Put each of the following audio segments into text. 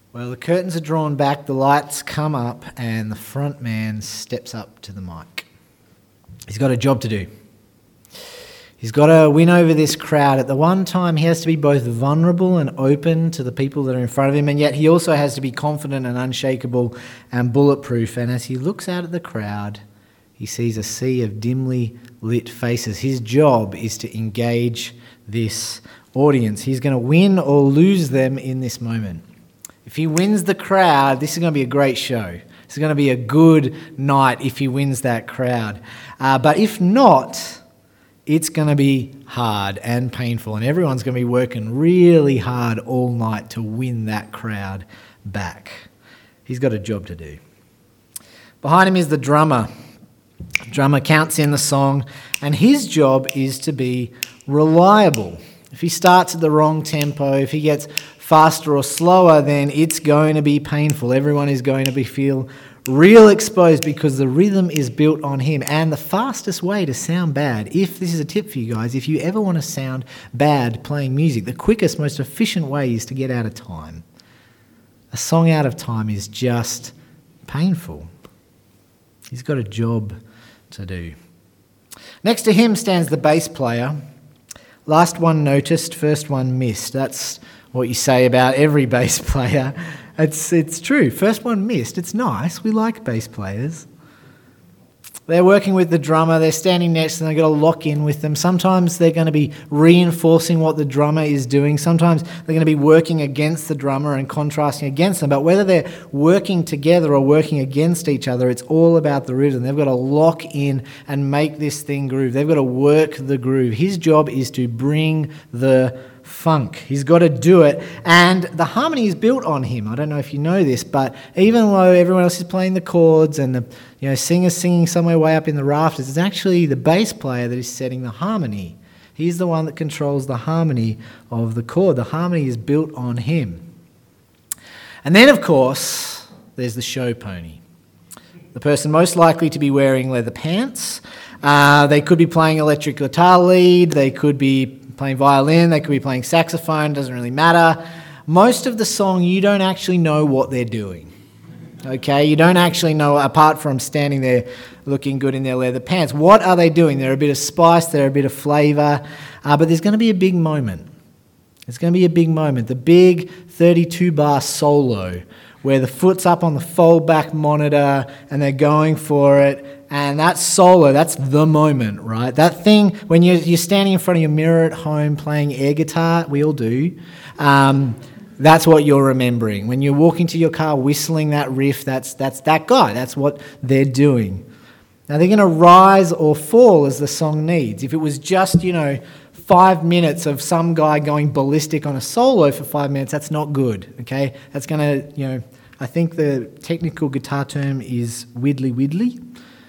Well, the curtains are drawn back, the lights come up, and the front man steps up to the mic. He's got a job to do. He's got to win over this crowd. At the one time, he has to be both vulnerable and open to the people that are in front of him, and yet he also has to be confident and unshakable and bulletproof. And as he looks out at the crowd, he sees a sea of dimly lit faces. His job is to engage this audience. He's going to win or lose them in this moment. If he wins the crowd, this is going to be a great show. It's going to be a good night if he wins that crowd. But if not, it's going to be hard and painful, and everyone's going to be working really hard all night to win that crowd back. He's got a job to do. Behind him is the drummer. The drummer counts in the song, and his job is to be reliable. If he starts at the wrong tempo, if he gets faster or slower, then it's going to be painful. Everyone is going to feel real exposed because the rhythm is built on him. And the fastest way to sound bad, if this is a tip for you guys, if you ever want to sound bad playing music, the quickest, most efficient way is to get out of time. A song out of time is just painful. He's got a job to do. Next to him stands the bass player. Last one noticed, first one missed. That's what you say about every bass player. It's true. First one missed. It's nice. We like bass players. They're working with the drummer. They're standing next to them. They've got to lock in with them. Sometimes they're going to be reinforcing what the drummer is doing. Sometimes they're going to be working against the drummer and contrasting against them. But whether they're working together or working against each other, it's all about the rhythm. They've got to lock in and make this thing groove. They've got to work the groove. His job is to bring the funk. He's got to do it, and the harmony is built on him. I don't know if you know this, but even though everyone else is playing the chords and the singer's singing somewhere way up in the rafters, it's actually the bass player that is setting the harmony. He's the one that controls the harmony of the chord. The harmony is built on him. And then, of course, there's the show pony. The person most likely to be wearing leather pants. They could be playing electric guitar lead. They could be playing violin, they could be playing saxophone, doesn't really matter. Most of the song, you don't actually know what they're doing. Okay, you don't actually know, apart from standing there looking good in their leather pants. What are they doing? They're a bit of spice, they're a bit of flavour, but there's going to be a big moment. It's going to be a big moment. The big 32-bar solo, where the foot's up on the fold-back monitor and they're going for it. And that solo, that's the moment, right? That thing, when you're standing in front of your mirror at home playing air guitar, we all do, that's what you're remembering. When you're walking to your car whistling that riff, that's that guy. That's what they're doing. Now, they're going to rise or fall as the song needs. If it was just, 5 minutes of some guy going ballistic on a solo for 5 minutes, that's not good, okay? That's going to, I think the technical guitar term is widdly.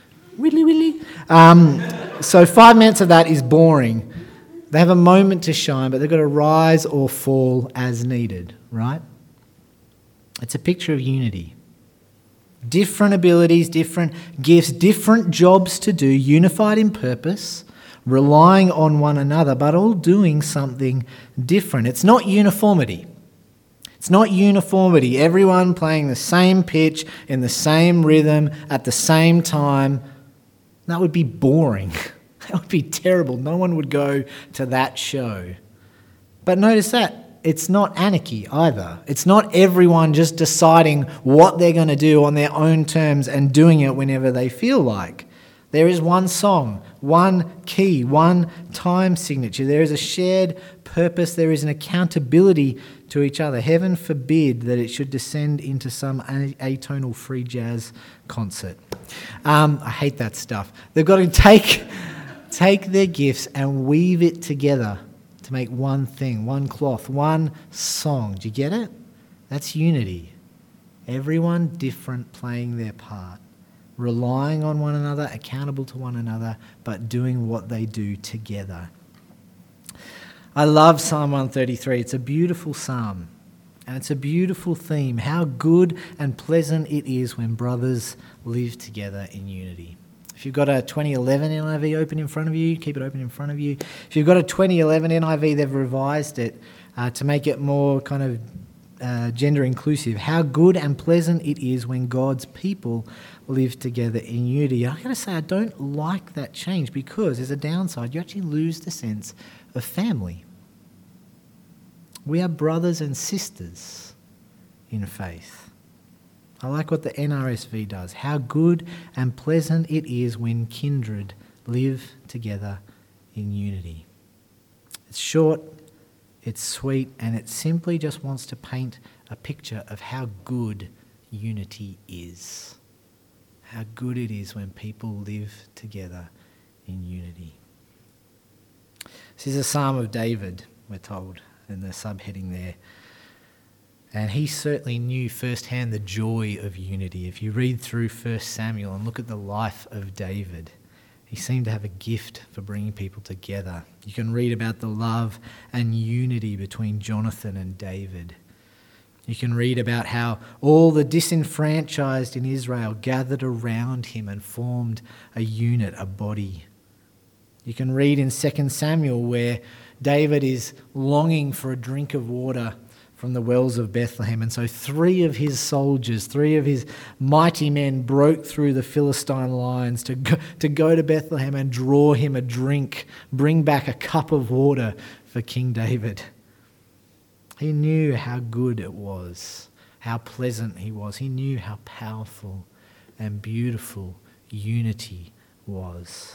So 5 minutes of that is boring. They have a moment to shine, but they've got to rise or fall as needed, right? It's a picture of unity. Different abilities, different gifts, different jobs to do, unified in purpose, relying on one another, but all doing something different. It's not uniformity. It's not uniformity. Everyone playing the same pitch, in the same rhythm, at the same time. That would be boring. That would be terrible. No one would go to that show. But notice that it's not anarchy either. It's not everyone just deciding what they're going to do on their own terms and doing it whenever they feel like. There is one song, one key, one time signature. There is a shared purpose. There is an accountability to each other. Heaven forbid that it should descend into some atonal free jazz concert. I hate that stuff. They've got to take their gifts and weave it together to make one thing, one cloth, one song. Do you get it? That's unity. Everyone different playing their part, relying on one another, accountable to one another, but doing what they do together. I love Psalm 133. It's a beautiful psalm, and it's a beautiful theme. How good and pleasant it is when brothers live together in unity. If you've got a 2011 NIV open in front of you, keep it open in front of you. If you've got a 2011 NIV, they've revised it to make it more kind of gender inclusive. How good and pleasant it is when God's people live together in unity. I got to say, I don't like that change because there's a downside. You actually lose the sense of family. We are brothers and sisters in faith. I like what the NRSV does. How good and pleasant it is when kindred live together in unity. It's short, it's sweet, and it simply just wants to paint a picture of how good unity is. How good it is when people live together in unity. This is a Psalm of David, we're told, in the subheading there. And he certainly knew firsthand the joy of unity. If you read through 1 Samuel and look at the life of David, he seemed to have a gift for bringing people together. You can read about the love and unity between Jonathan and David. You can read about how all the disenfranchised in Israel gathered around him and formed a unit, a body. You can read in 2 Samuel where David is longing for a drink of water from the wells of Bethlehem. And so 3 of his soldiers, 3 of his mighty men broke through the Philistine lines to go to Bethlehem and draw him a drink, bring back a cup of water for King David. He knew how good it was, how pleasant he was. He knew how powerful and beautiful unity was.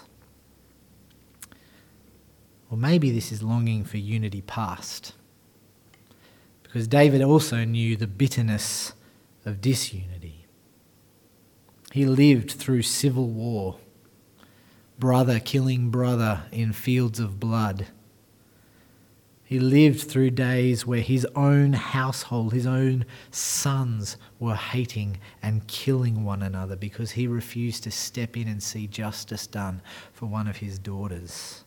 Or maybe this is longing for unity past. Because David also knew the bitterness of disunity. He lived through civil war, brother killing brother in fields of blood. He lived through days where his own household, his own sons were hating and killing one another because he refused to step in and see justice done for one of his daughters.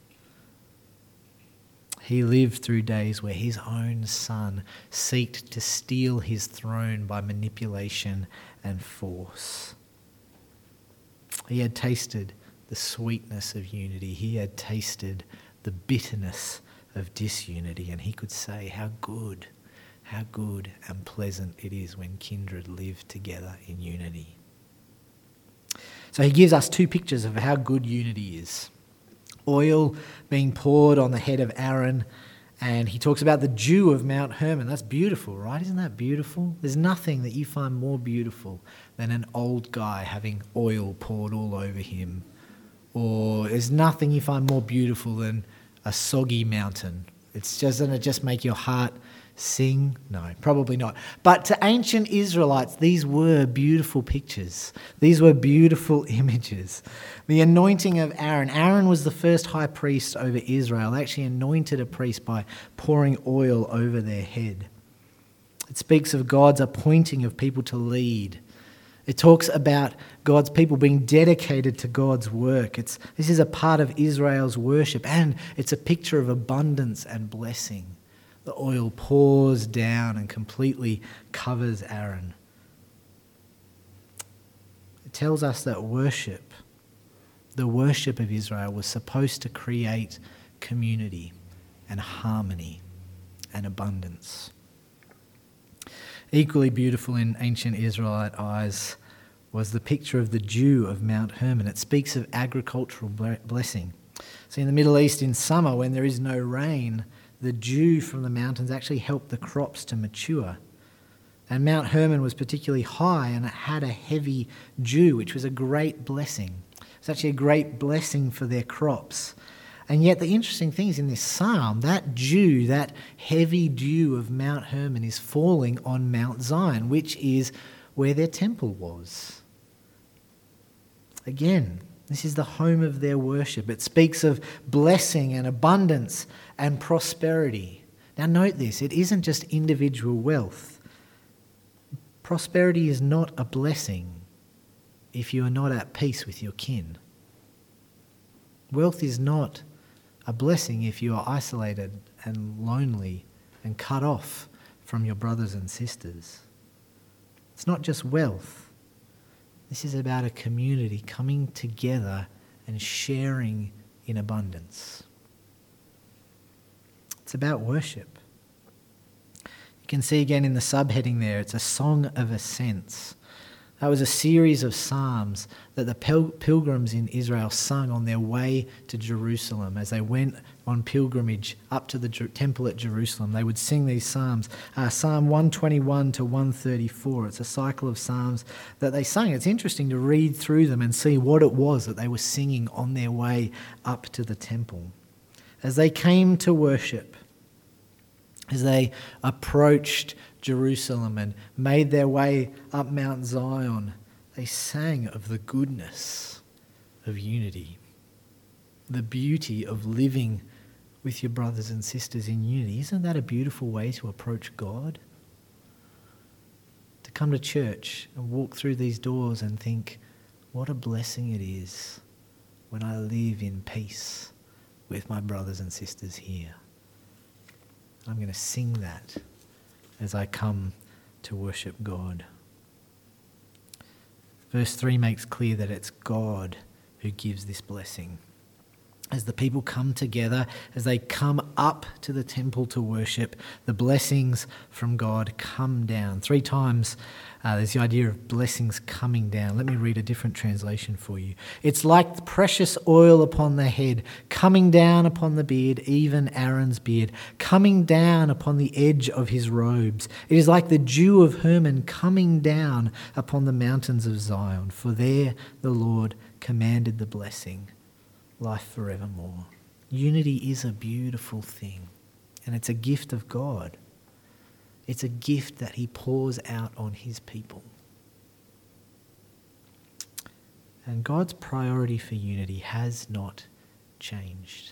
He lived through days where his own son sought to steal his throne by manipulation and force. He had tasted the sweetness of unity. He had tasted the bitterness of disunity, and he could say how good and pleasant it is when kindred live together in unity. So he gives us 2 pictures of how good unity is. Oil being poured on the head of Aaron, and he talks about the dew of Mount Hermon. That's beautiful, right? Isn't that beautiful? There's nothing that you find more beautiful than an old guy having oil poured all over him. Or there's nothing you find more beautiful than a soggy mountain. Doesn't it just make your heart sing? No, probably not. But to ancient Israelites, these were beautiful pictures. These were beautiful images. The anointing of Aaron. Aaron was the first high priest over Israel. They actually anointed a priest by pouring oil over their head. It speaks of God's appointing of people to lead. It talks about God's people being dedicated to God's work. This is a part of Israel's worship, and it's a picture of abundance and blessing. The oil pours down and completely covers Aaron. It tells us that worship, the worship of Israel, was supposed to create community and harmony and abundance. Equally beautiful in ancient Israelite eyes was the picture of the dew of Mount Hermon. It speaks of agricultural blessing. See, in the Middle East in summer, when there is no rain, the dew from the mountains actually helped the crops to mature. And Mount Hermon was particularly high, and it had a heavy dew, which was a great blessing. It's actually a great blessing for their crops. And yet the interesting thing is in this psalm, that dew, that heavy dew of Mount Hermon is falling on Mount Zion, which is where their temple was. Again, this is the home of their worship. It speaks of blessing and abundance and prosperity. Now note this, it isn't just individual wealth. Prosperity is not a blessing if you are not at peace with your kin. Wealth is not a blessing if you are isolated and lonely and cut off from your brothers and sisters. It's not just wealth. This is about a community coming together and sharing in abundance. It's about worship. You can see again in the subheading there, it's a song of ascents. That was a series of psalms that the pilgrims in Israel sung on their way to Jerusalem as they went on pilgrimage up to the temple at Jerusalem. They would sing these psalms. Psalm 121 to 134. It's a cycle of psalms that they sung. It's interesting to read through them and see what it was that they were singing on their way up to the temple. As they came to worship, as they approached Jerusalem and made their way up Mount Zion, they sang of the goodness of unity, the beauty of living with your brothers and sisters in unity. Isn't that a beautiful way to approach God? To come to church and walk through these doors and think, what a blessing it is when I live in peace with my brothers and sisters here. I'm going to sing that as I come to worship God. Verse 3 makes clear that it's God who gives this blessing. As the people come together, as they come up to the temple to worship, the blessings from God come down. 3 times there's the idea of blessings coming down. Let me read a different translation for you. It's like the precious oil upon the head, coming down upon the beard, even Aaron's beard, coming down upon the edge of his robes. It is like the dew of Hermon coming down upon the mountains of Zion, for there the Lord commanded the blessing, life forevermore. Unity is a beautiful thing, and it's a gift of God. It's a gift that he pours out on his people. And God's priority for unity has not changed.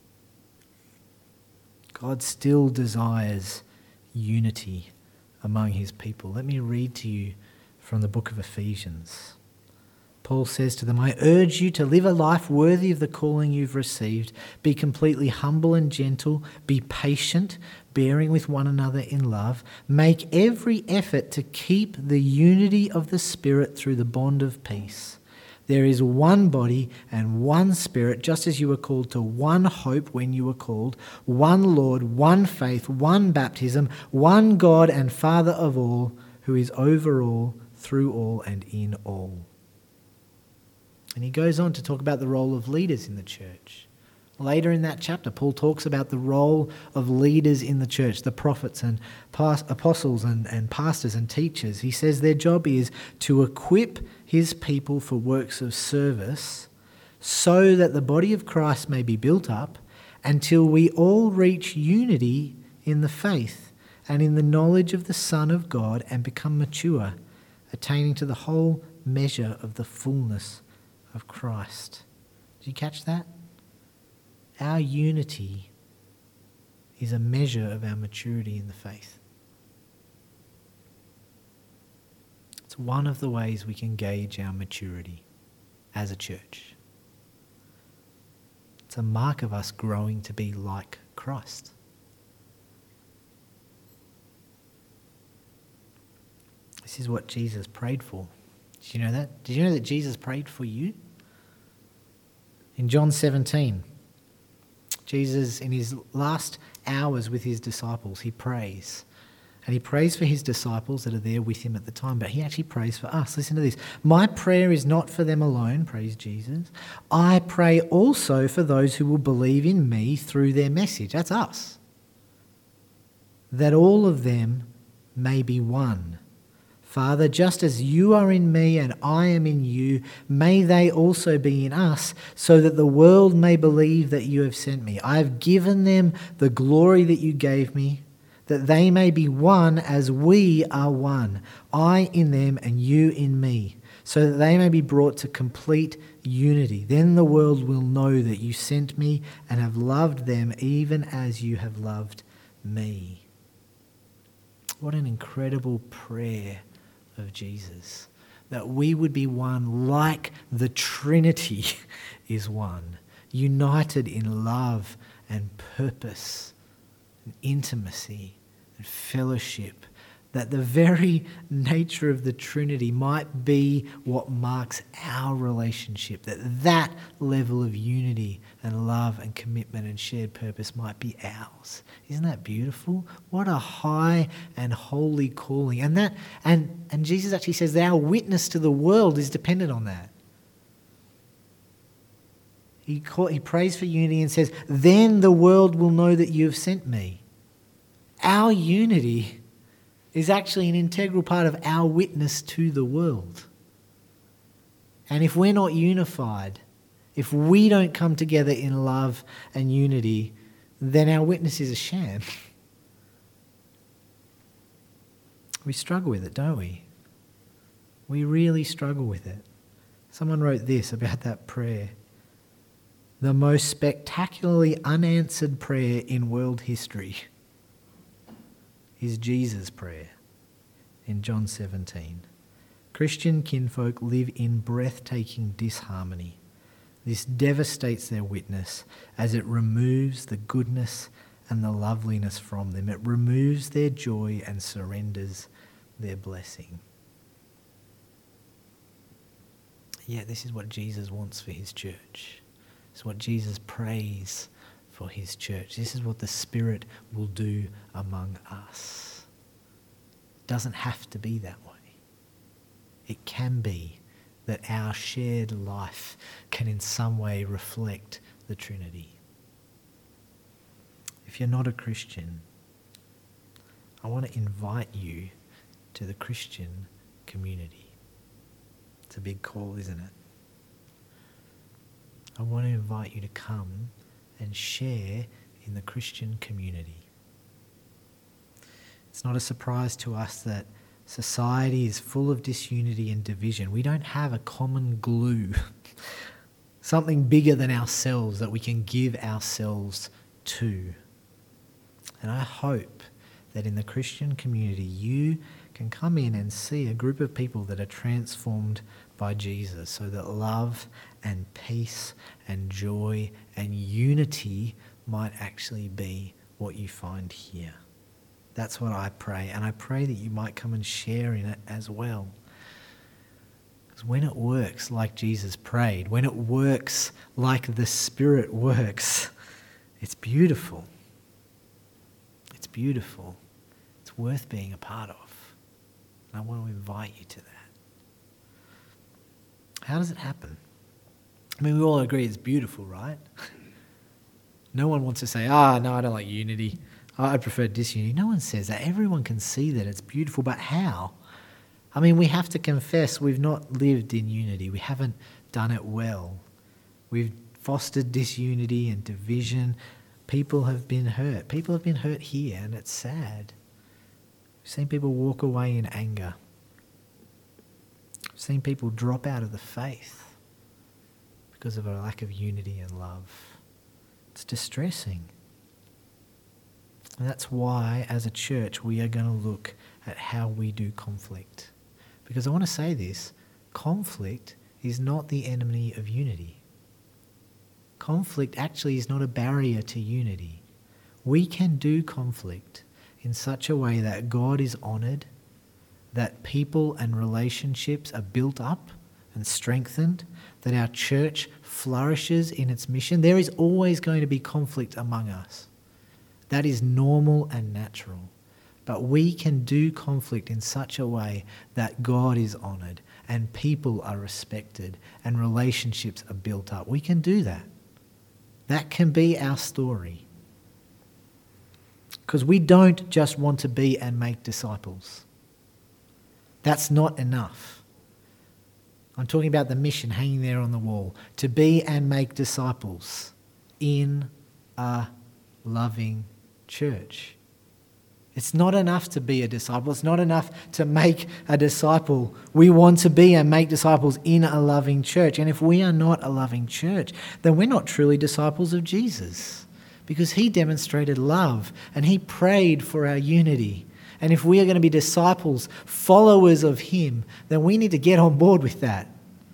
God still desires unity among his people. Let me read to you from the book of Ephesians. Paul says to them, I urge you to live a life worthy of the calling you've received. Be completely humble and gentle. Be patient, bearing with one another in love. Make every effort to keep the unity of the Spirit through the bond of peace. There is one body and one Spirit, just as you were called to one hope when you were called, one Lord, one faith, one baptism, one God and Father of all, who is over all, through all, and in all. And he goes on to talk about the role of leaders in the church. Later in that chapter, Paul talks about the role of leaders in the church, the prophets and apostles and pastors and teachers. He says their job is to equip his people for works of service so that the body of Christ may be built up until we all reach unity in the faith and in the knowledge of the Son of God and become mature, attaining to the whole measure of the fullness of Christ. Did you catch that? Our unity is a measure of our maturity in the faith. It's one of the ways we can gauge our maturity as a church. It's a mark of us growing to be like Christ. This is what Jesus prayed for. Did you know that? Did you know that Jesus prayed for you? In John 17, Jesus, in his last hours with his disciples, he prays. And he prays for his disciples that are there with him at the time, but he actually prays for us. Listen to this. My prayer is not for them alone, prays Jesus. I pray also for those who will believe in me through their message. That's us. That all of them may be one. Father, just as you are in me and I am in you, may they also be in us, so that the world may believe that you have sent me. I have given them the glory that you gave me, that they may be one as we are one, I in them and you in me, so that they may be brought to complete unity. Then the world will know that you sent me and have loved them even as you have loved me. What an incredible prayer of Jesus, that we would be one like the Trinity is one, united in love and purpose and intimacy and fellowship, that the very nature of the Trinity might be what marks our relationship, that level of unity and love and commitment and shared purpose might be ours. Isn't that beautiful? What a high and holy calling. And Jesus actually says that our witness to the world is dependent on that. He prays for unity and says, then the world will know that you have sent me. Our unity is actually an integral part of our witness to the world. And if we're not unified, if we don't come together in love and unity, then our witness is a sham. We struggle with it, don't we? We really struggle with it. Someone wrote this about that prayer. The most spectacularly unanswered prayer in world history is Jesus' prayer in John 17. Christian kinfolk live in breathtaking disharmony. This devastates their witness as it removes the goodness and the loveliness from them. It removes their joy and surrenders their blessing. Yeah, this is what Jesus wants for his church. It's what Jesus prays for his church. This is what the Spirit will do among us. It doesn't have to be that way. It can be that our shared life can in some way reflect the Trinity. If you're not a Christian, I want to invite you to the Christian community. It's a big call, isn't it? I want to invite you to come and share in the Christian community. It's not a surprise to us that society is full of disunity and division. We don't have a common glue, something bigger than ourselves that we can give ourselves to. And I hope that in the Christian community you can come in and see a group of people that are transformed by Jesus, so that love and peace and joy and unity might actually be what you find here. That's what I pray, and I pray that you might come and share in it as well. Because when it works like Jesus prayed, when it works like the Spirit works, it's beautiful. It's beautiful. It's worth being a part of. And I want to invite you to that. How does it happen? I mean, we all agree it's beautiful, right? No one wants to say, no, I don't like unity. I prefer disunity. No one says that. Everyone can see that it's beautiful, but how? I mean, we have to confess we've not lived in unity. We haven't done it well. We've fostered disunity and division. People have been hurt. People have been hurt here, and it's sad. We've seen people walk away in anger. We've seen people drop out of the faith because of a lack of unity and love. It's distressing. And that's why, as a church, we are going to look at how we do conflict. Because I want to say this, conflict is not the enemy of unity. Conflict actually is not a barrier to unity. We can do conflict in such a way that God is honoured, that people and relationships are built up and strengthened, that our church flourishes in its mission. There is always going to be conflict among us. That is normal and natural. But we can do conflict in such a way that God is honoured and people are respected and relationships are built up. We can do that. That can be our story. Because we don't just want to be and make disciples. That's not enough. I'm talking about the mission hanging there on the wall. To be and make disciples in a loving church. It's not enough to be a disciple. It's not enough to make a disciple. We want to be and make disciples in a loving church. And if we are not a loving church, then we're not truly disciples of Jesus. Because he demonstrated love and he prayed for our unity. And if we are going to be disciples, followers of him, then we need to get on board with that.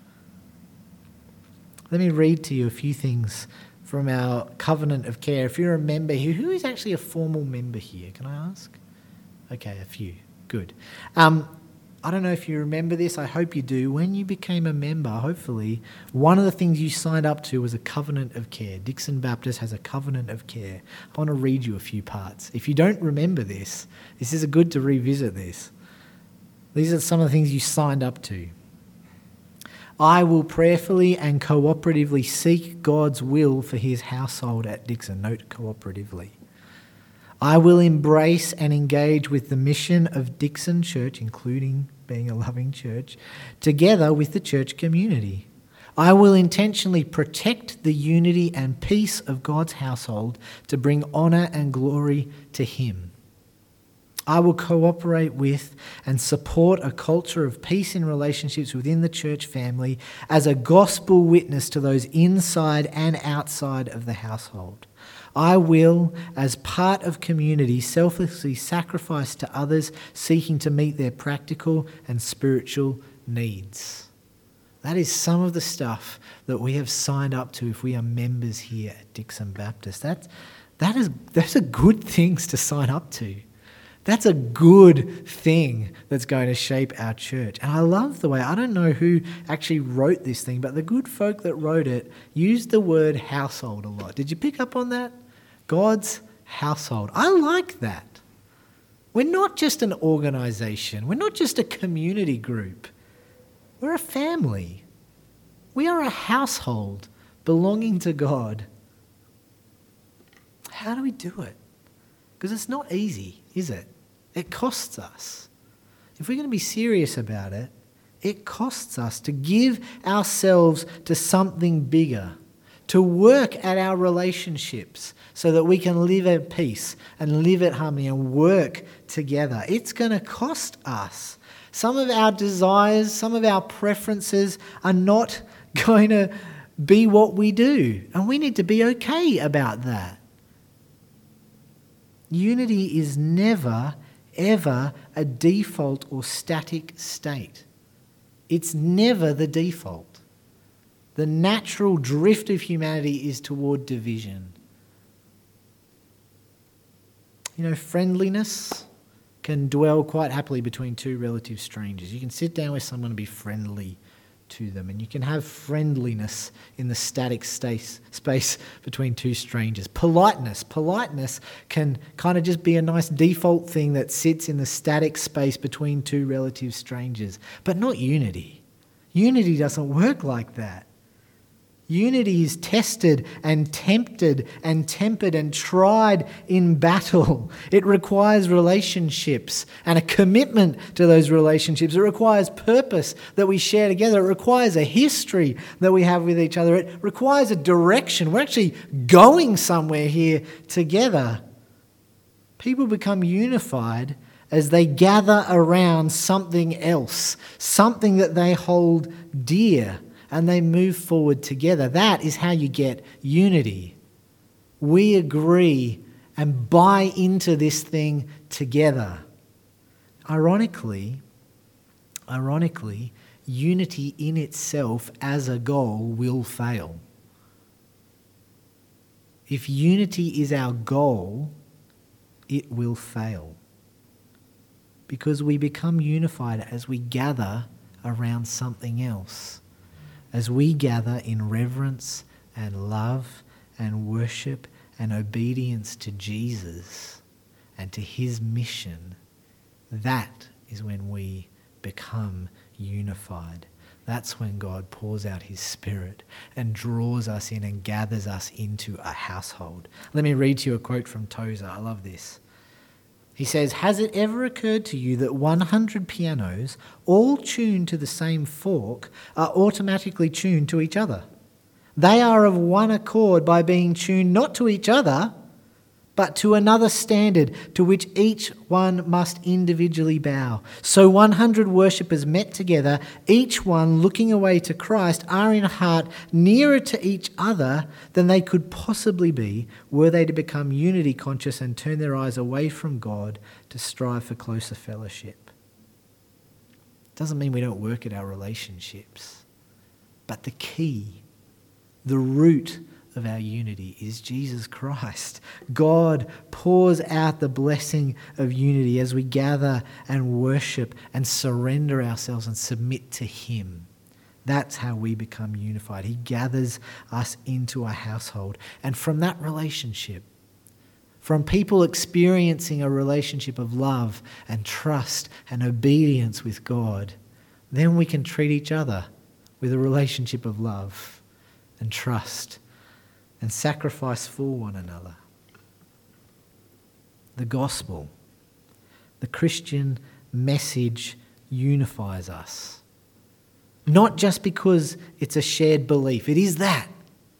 Let me read to you a few things from our covenant of care. If you're a member here, who is actually a formal member here? Can I ask? Okay, a few. Good. I don't know if you remember this. I hope you do. When you became a member, hopefully, one of the things you signed up to was a covenant of care. Dixon Baptist has a covenant of care. I want to read you a few parts. If you don't remember this is good to revisit this. These are some of the things you signed up to. I will prayerfully and cooperatively seek God's will for his household at Dixon. Note cooperatively. I will embrace and engage with the mission of Dixon Church, including being a loving church, together with the church community. I will intentionally protect the unity and peace of God's household to bring honour and glory to him. I will cooperate with and support a culture of peace in relationships within the church family as a gospel witness to those inside and outside of the household. I will, as part of community, selflessly sacrifice to others seeking to meet their practical and spiritual needs. That is some of the stuff that we have signed up to if we are members here at Dixon Baptist. That's a good things to sign up to. That's a good thing that's going to shape our church. And I love the way, I don't know who actually wrote this thing, but the good folk that wrote it used the word household a lot. Did you pick up on that? God's household. I like that. We're not just an organisation. We're not just a community group. We're a family. We are a household belonging to God. How do we do it? Because it's not easy, is it? It costs us. If we're going to be serious about it, it costs us to give ourselves to something bigger, to work at our relationships so that we can live at peace and live at harmony and work together. It's going to cost us. Some of our desires, some of our preferences are not going to be what we do, and we need to be okay about that. Unity is never, ever a default or static state. It's never the default. The natural drift of humanity is toward division. Friendliness can dwell quite happily between two relative strangers. You can sit down with someone and be friendly to them, and you can have friendliness in the static space between two strangers. Politeness can kind of just be a nice default thing that sits in the static space between two relative strangers, but not unity. Unity doesn't work like that. Unity is tested and tempted and tempered and tried in battle. It requires relationships and a commitment to those relationships. It requires purpose that we share together. It requires a history that we have with each other. It requires a direction. We're actually going somewhere here together. People become unified as they gather around something else, something that they hold dear, and they move forward together. That is how you get unity. We agree and buy into this thing together. Ironically, unity in itself as a goal will fail. If unity is our goal, it will fail. Because we become unified as we gather around something else. As we gather in reverence and love and worship and obedience to Jesus and to his mission, that is when we become unified. That's when God pours out his Spirit and draws us in and gathers us into a household. Let me read to you a quote from Tozer. I love this. He says, "Has it ever occurred to you that 100 pianos, all tuned to the same fork, are automatically tuned to each other? They are of one accord by being tuned not to each other, but to another standard to which each one must individually bow. So 100 worshippers met together, each one looking away to Christ, are in heart nearer to each other than they could possibly be were they to become unity conscious and turn their eyes away from God to strive for closer fellowship." Doesn't mean we don't work at our relationships, but the key, the root of our unity is Jesus Christ. God pours out the blessing of unity as we gather and worship and surrender ourselves and submit to Him. That's how we become unified. He gathers us into a household. And from that relationship, from people experiencing a relationship of love and trust and obedience with God, then we can treat each other with a relationship of love and trust and sacrifice for one another. The gospel, the Christian message unifies us. Not just because it's a shared belief. It is that.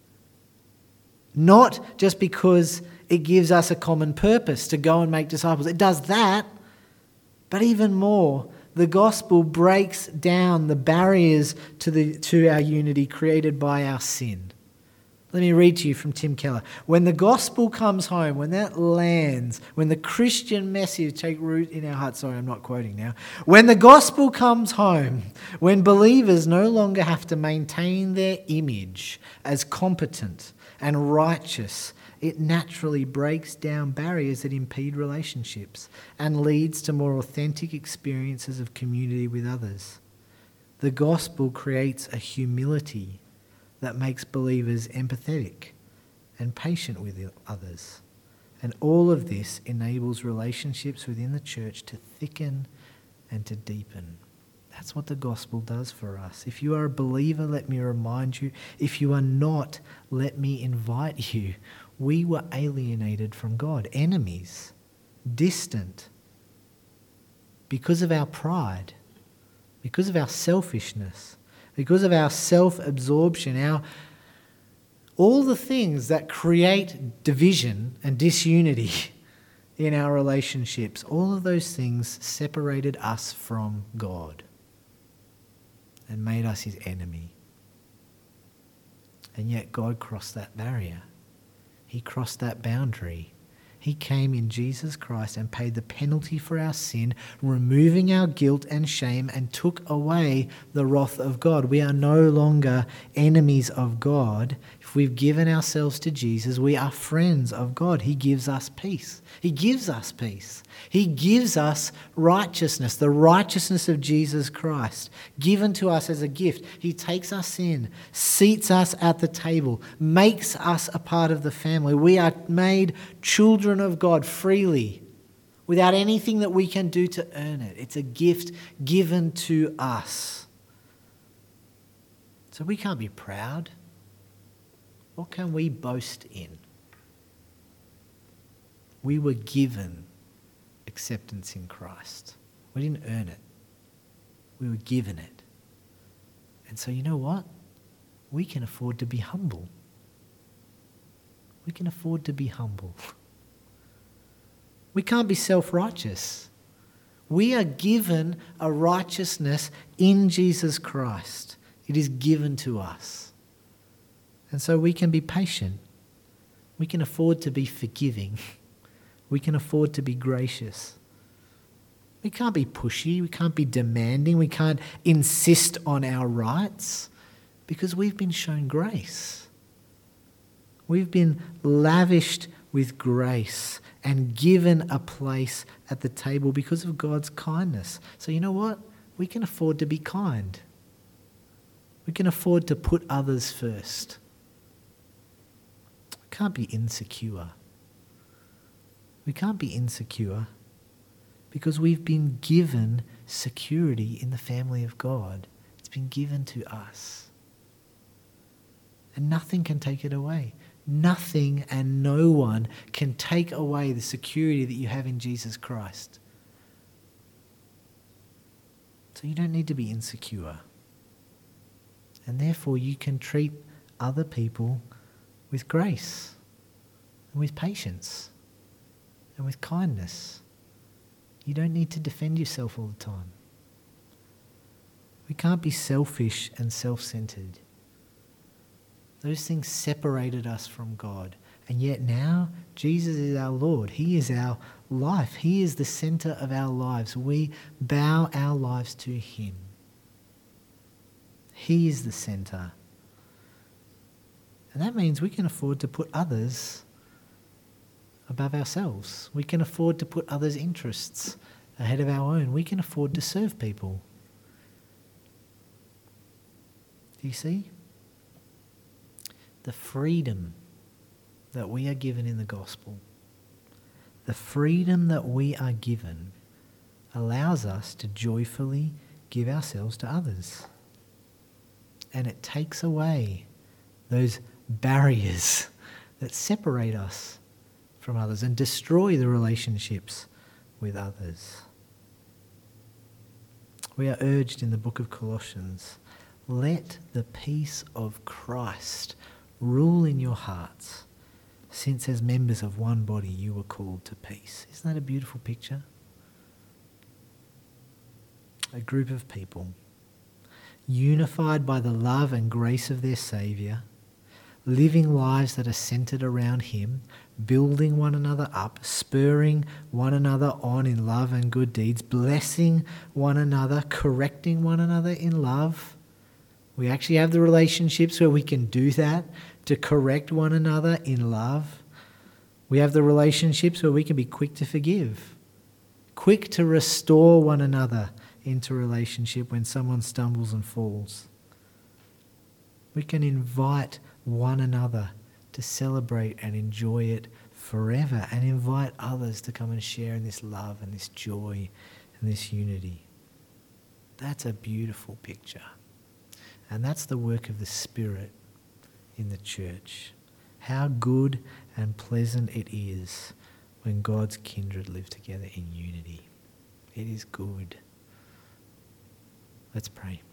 Not just because it gives us a common purpose to go and make disciples. It does that. But even more, the gospel breaks down the barriers to our unity created by our sin. Let me read to you from Tim Keller. When the gospel comes home, when that lands, when the Christian message takes root in our hearts, sorry, I'm not quoting now. When the gospel comes home, when believers no longer have to maintain their image as competent and righteous, it naturally breaks down barriers that impede relationships and leads to more authentic experiences of community with others. The gospel creates a humility that makes believers empathetic and patient with others. And all of this enables relationships within the church to thicken and to deepen. That's what the gospel does for us. If you are a believer, let me remind you. If you are not, let me invite you. We were alienated from God, enemies, distant, because of our pride, because of our selfishness, because of our self-absorption, all the things that create division and disunity in our relationships, all of those things separated us from God and made us His enemy. And yet God crossed that barrier. He crossed that boundary. He came in Jesus Christ and paid the penalty for our sin, removing our guilt and shame, and took away the wrath of God. We are no longer enemies of God. If we've given ourselves to Jesus, we are friends of God. He gives us peace. He gives us peace. He gives us righteousness, the righteousness of Jesus Christ, given to us as a gift. He takes us in, seats us at the table, makes us a part of the family. We are made children of God freely, without anything that we can do to earn it. It's a gift given to us. So we can't be proud. What can we boast in? We were given acceptance in Christ. We didn't earn it. We were given it. And so you know what? We can afford to be humble. We can afford to be humble. We can't be self-righteous. We are given a righteousness in Jesus Christ. It is given to us. And so we can be patient. We can afford to be forgiving. We can afford to be gracious. We can't be pushy. We can't be demanding. We can't insist on our rights because we've been shown grace. We've been lavished with grace and given a place at the table because of God's kindness. So you know what? We can afford to be kind. We can afford to put others first. We can't be insecure. We can't be insecure because we've been given security in the family of God. It's been given to us. And nothing can take it away. Nothing and no one can take away the security that you have in Jesus Christ. So you don't need to be insecure. And therefore you can treat other people with grace and with patience and with kindness. You don't need to defend yourself all the time. We can't be selfish and self-centered. Those things separated us from God. And yet now, Jesus is our Lord. He is our life. He is the center of our lives. We bow our lives to Him. He is the center. And that means we can afford to put others above ourselves. We can afford to put others' interests ahead of our own. We can afford to serve people. Do you see? The freedom that we are given in the gospel, the freedom that we are given allows us to joyfully give ourselves to others. And it takes away those barriers that separate us from others and destroy the relationships with others. We are urged in the book of Colossians, let the peace of Christ rule in your hearts, since as members of one body you were called to peace. Isn't that a beautiful picture? A group of people unified by the love and grace of their Saviour, living lives that are centred around Him, building one another up, spurring one another on in love and good deeds, blessing one another, correcting one another in love. We actually have the relationships where we can do that, to correct one another in love. We have the relationships where we can be quick to forgive, quick to restore one another into relationship when someone stumbles and falls. We can invite one another to celebrate and enjoy it forever, and invite others to come and share in this love and this joy and this unity. That's a beautiful picture. And that's the work of the Spirit in the church. How good and pleasant it is when God's kindred live together in unity. It is good. Let's pray.